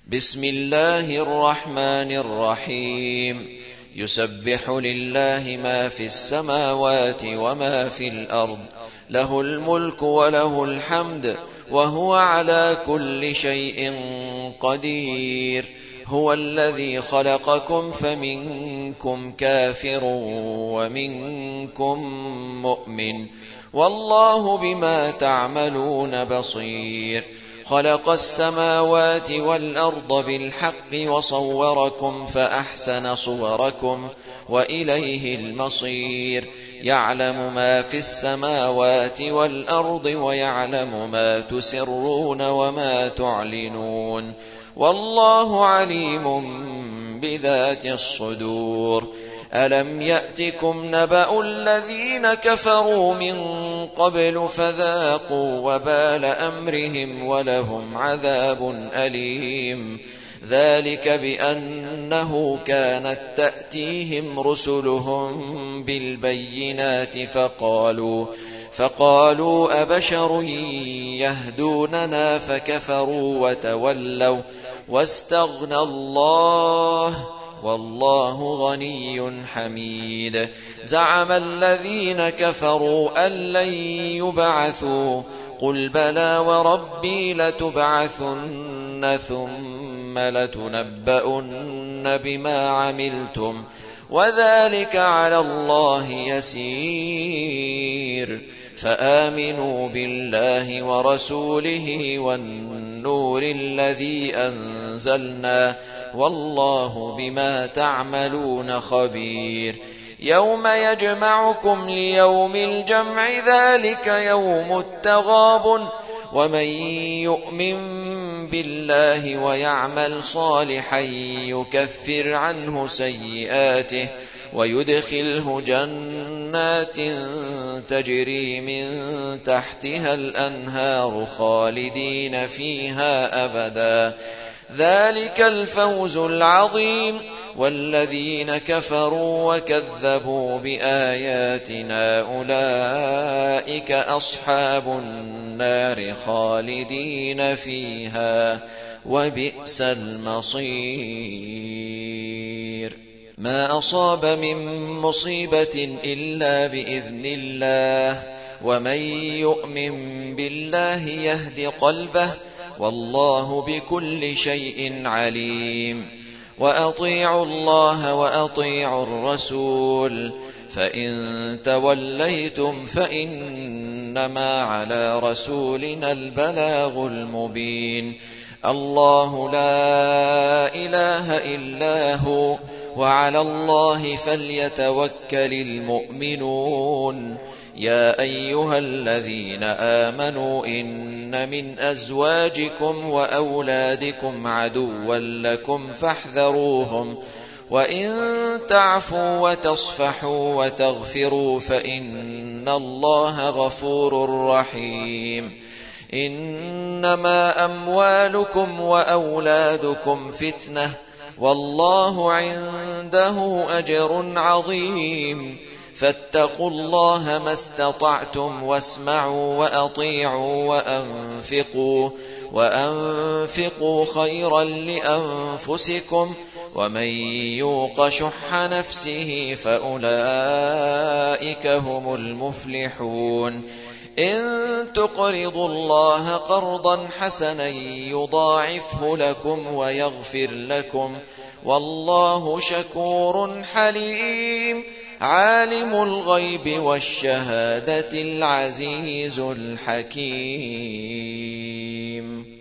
بسم الله الرحمن الرحيم. يسبح لله ما في السماوات وما في الأرض، له الملك وله الحمد، وهو على كل شيء قدير. هو الذي خلقكم فمنكم كافر ومنكم مؤمن، والله بما تعملون بصير. خلق السماوات والأرض بالحق وصوركم فأحسن صوركم وإليه المصير. يعلم ما في السماوات والأرض ويعلم ما تسرون وما تعلنون، والله عليم بذات الصدور. ألم يأتكم نبأ الذين كفروا من قبل فذاقوا وبال أمرهم ولهم عذاب أليم. ذلك بأنه كانت تأتيهم رسلهم بالبينات فقالوا أبشر يهدوننا فكفروا وتولوا واستغنى الله، والله غني حميد. زعم الذين كفروا أن لن يبعثوا، قل بلى وربي لتبعثن ثم لتنبؤن بما عملتم، وذلك على الله يسير. فآمنوا بالله ورسوله والنور الذي أنزلنا، والله بما تعملون خبير. يوم يجمعكم ليوم الجمع، ذلك يوم التغابن. ومن يؤمن بالله ويعمل صالحا يكفر عنه سيئاته ويدخله جنات تجري من تحتها الأنهار خالدين فيها أبدا، ذلك الفوز العظيم. والذين كفروا وكذبوا بآياتنا أولئك أصحاب النار خالدين فيها، وبئس المصير. ما أصاب من مصيبة إلا بإذن الله، ومن يؤمن بالله يهد قلبه، والله بكل شيء عليم. وأطيعوا الله وأطيعوا الرسول، فإن توليتم فإنما على رسولنا البلاغ المبين. الله لا إله إلا هو، وعلى الله فليتوكل المؤمنون. يا أيها الذين آمنوا إن من أزواجكم وأولادكم عدوا لكم فاحذروهم، وإن تعفوا وتصفحوا وتغفروا فإن الله غفور رحيم. إنما أموالكم وأولادكم فتنة، والله عنده أجر عظيم. فاتقوا الله ما استطعتم، واسمعوا وأطيعوا وأنفقوا خيرا لأنفسكم، ومن يوق شح نفسه فأولئك هم المفلحون. إن تقرضوا الله قرضا حسنا يضاعفه لكم ويغفر لكم، والله شكور حليم. عالم الغيب والشهادة العزيز الحكيم.